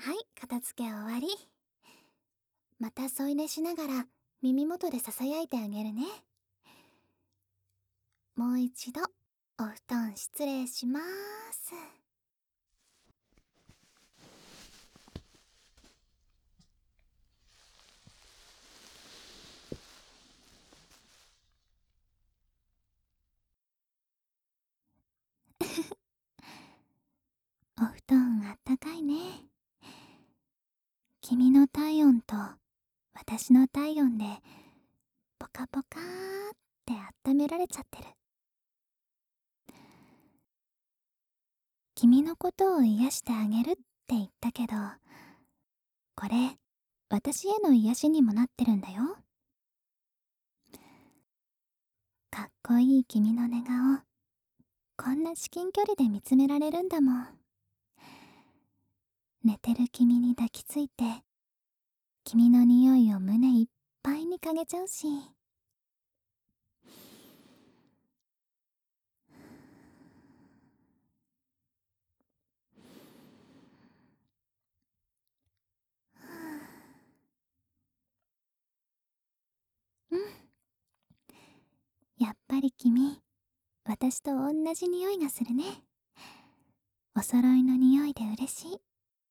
はい、片付け終わり。また添い寝しながら耳元で囁いてあげるね。もう一度お布団失礼します。お布団あったかいね。君の体温と私の体温でポカポカーって温められちゃってる。君のことを癒してあげるって言ったけど、これ私への癒しにもなってるんだよ。かっこいい君の寝顔、こんな至近距離で見つめられるんだもん。寝てる君に抱きついて、君の匂いを胸いっぱいに嗅げちゃうし。うん、やっぱり君、私と同じ匂いがするね。お揃いの匂いで嬉しい。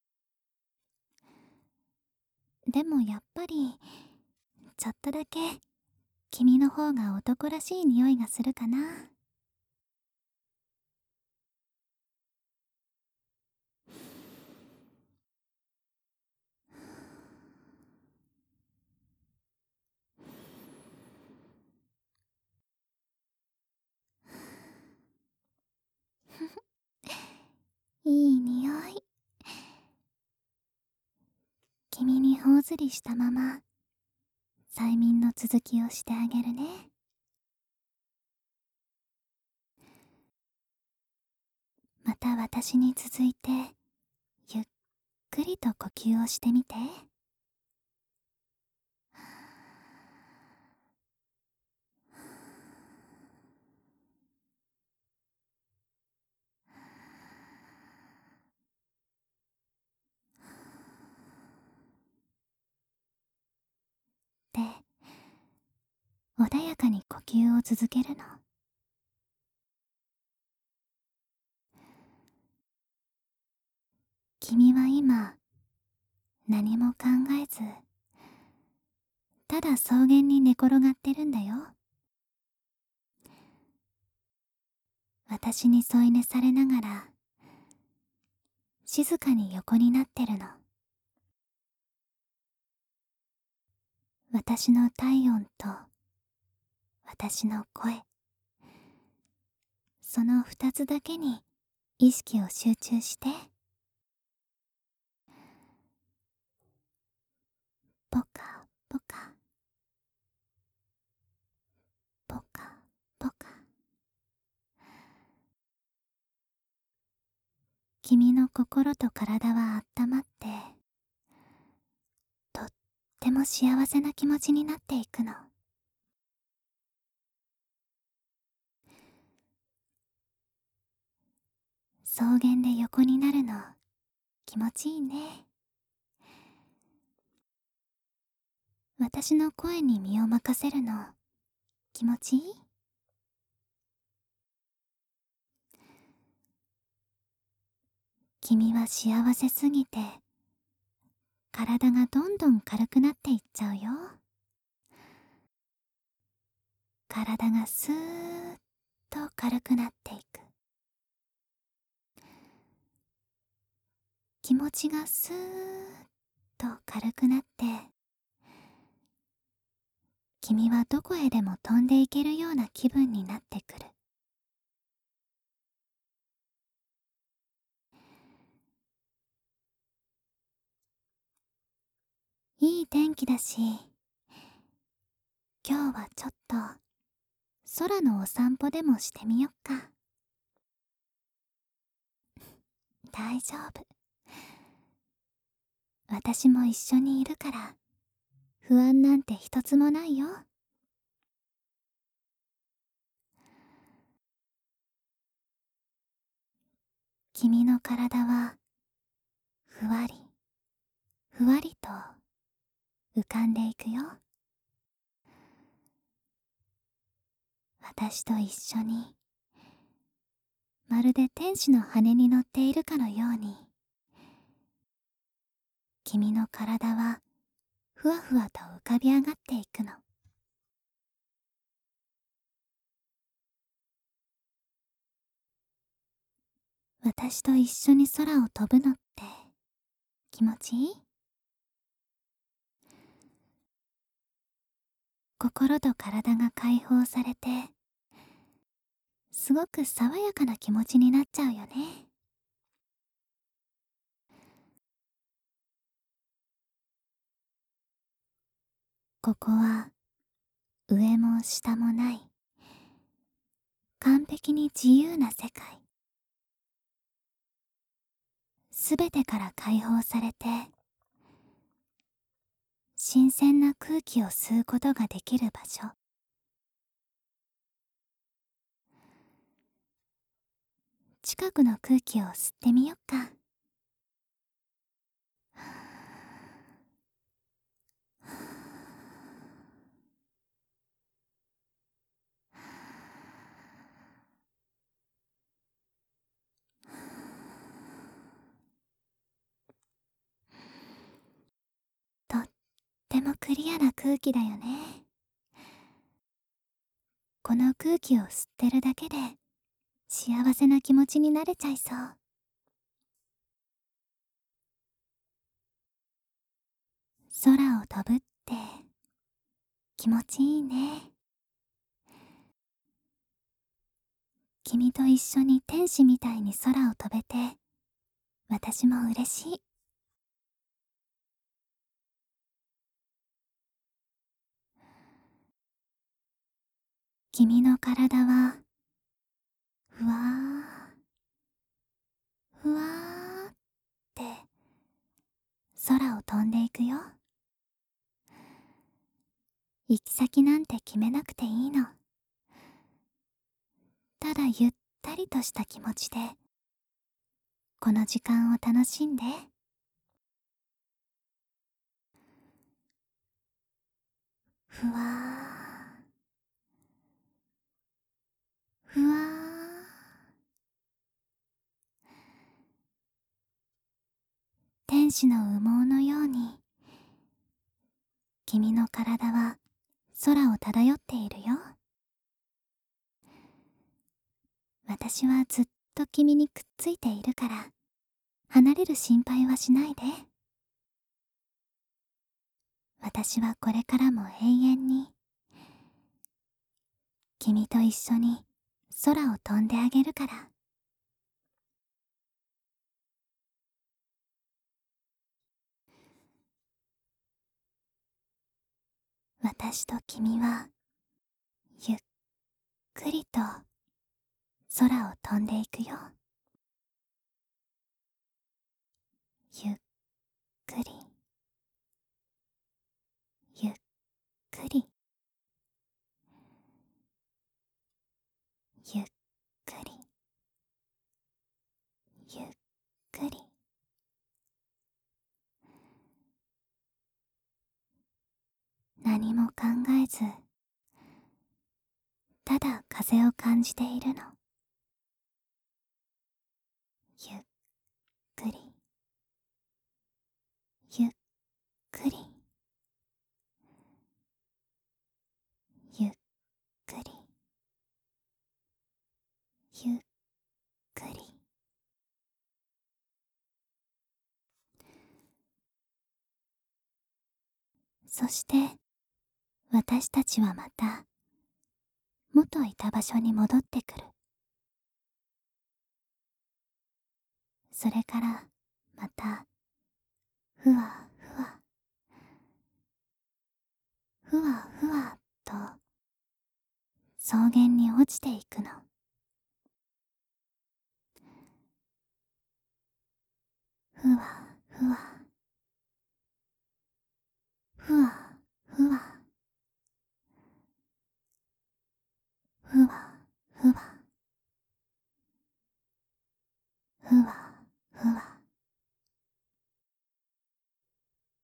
でもやっぱりちょっとだけ君の方が男らしい匂いがするかな。いい匂い。君に頬ずりしたまま催眠の続きをしてあげるね。また私に続いてゆっくりと呼吸をしてみて。で、穏やかに呼吸を続けるの。君は今何も考えず、ただ草原に寝転がってるんだよ。私に添い寝されながら静かに横になってるの。私の体温と私の声、その二つだけに意識を集中して。ポカポカポカポカ。君の心と体は温まって、とっても幸せな気持ちになっていくの。草原で横になるの気持ちいいね。私の声に身を任せるの気持ちいい？君は幸せすぎて体がどんどん軽くなっていっちゃうよ。体がスーッと軽くなっていく。気持ちがスーッと軽くなって、君はどこへでも飛んでいけるような気分になってくる。いい天気だし、今日はちょっと空のお散歩でもしてみよっか。大丈夫。私も一緒にいるから不安なんて一つもないよ。君の体はふわりふわりと浮かんでいくよ。私と一緒に、まるで天使の羽に乗っているかのように、君の体はふわふわと浮かび上がっていくの。私と一緒に空を飛ぶのって気持ちいい？心と体が解放されて、すごく爽やかな気持ちになっちゃうよね。ここは上も下もない、完璧に自由な世界。すべてから解放されて、新鮮な空気を吸うことができる場所。近くの空気を吸ってみよっか。とってもクリアな空気だよね。この空気を吸ってるだけで幸せな気持ちになれちゃいそう。空を飛ぶって気持ちいいね。君と一緒に天使みたいに空を飛べて、私も嬉しい。君の体はふわーふわーって空を飛んでいくよ。行き先なんて決めなくていいの。ただゆったりとした気持ちでこの時間を楽しんで。ふわーふわー。天使の羽毛のように君の体は空を漂っているよ。私はずっと君にくっついているから、離れる心配はしないで。私はこれからも永遠に君と一緒に空を飛んであげるから。私と君はゆっくりと空を飛んでいくよ。ゆっくりゆっくりゆっくりゆっくり。何も考えず、ただ風を感じているの。ゆっくりゆっくりゆっくりゆっくり。そして私たちはまた元いた場所に戻ってくる。それからまたふわふわふわふわと草原に落ちていくの。ふわふわふわふわふわふわふわふわ。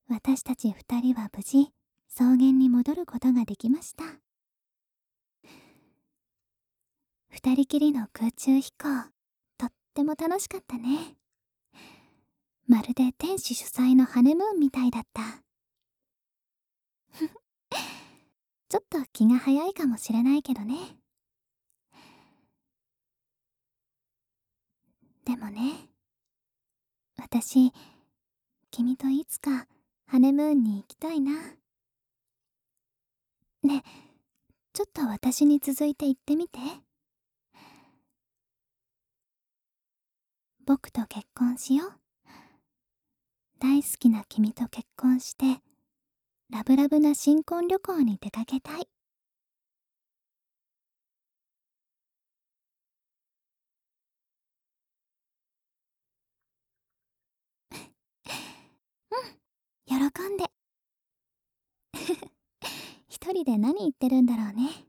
私たち二人は無事草原に戻ることができました。二人きりの空中飛行、とっても楽しかったね。まるで天使主催のハネムーンみたいだった。ちょっと気が早いかもしれないけどね。でもね、私、君といつかハネムーンに行きたいな。ね、ちょっと私に続いて言ってみて。僕と結婚しよう。大好きな君と結婚して、ラブラブな新婚旅行に出かけたい。喜んで。一人で何言ってるんだろうね。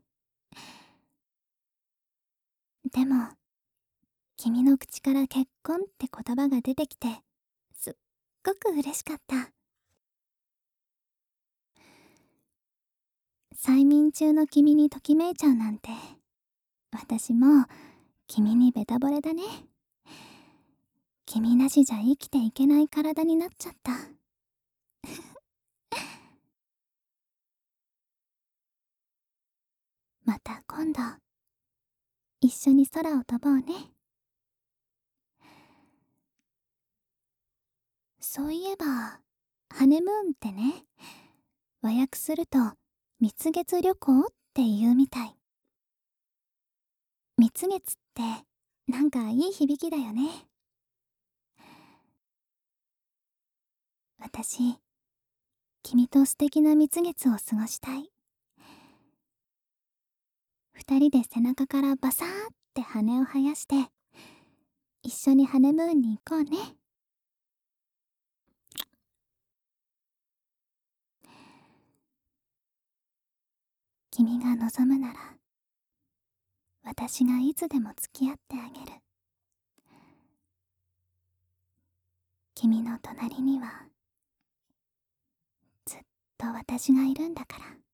でも、君の口から結婚って言葉が出てきて、すっごく嬉しかった。催眠中の君にときめいちゃうなんて、私も君にベタ惚れだね。君なしじゃ生きていけない体になっちゃった。また今度、一緒に空を飛ぼうね。そういえば、ハネムーンってね、和訳すると蜜月旅行って言うみたい。蜜月ってなんかいい響きだよね。私、君と素敵な蜜月を過ごしたい。二人で背中からバサーって羽を生やして、一緒にハネムーンに行こうね。君が望むなら、私がいつでも付き合ってあげる。君の隣には、ずっと私がいるんだから。